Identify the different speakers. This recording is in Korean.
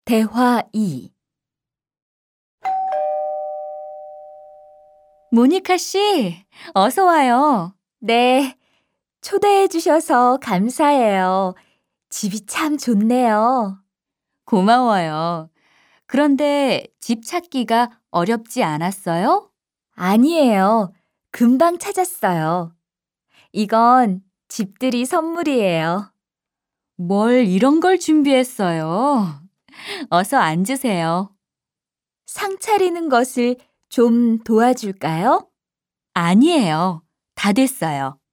Speaker 1: 대화 2. 모니카 씨, 어서 와요. 네, 초대해 주셔서 감사해요. 집이 참 좋네요. 고마워요. 그런데 집 찾기가 어렵지 않았어요? 아니에요. 금방 찾았어요. 이건 집들이 선물이에요. 뭘 이런 걸 준비했어요? 어서 앉으세요. 상 차리는 것을 좀 도와줄까요? 아니에요. 다 됐어요.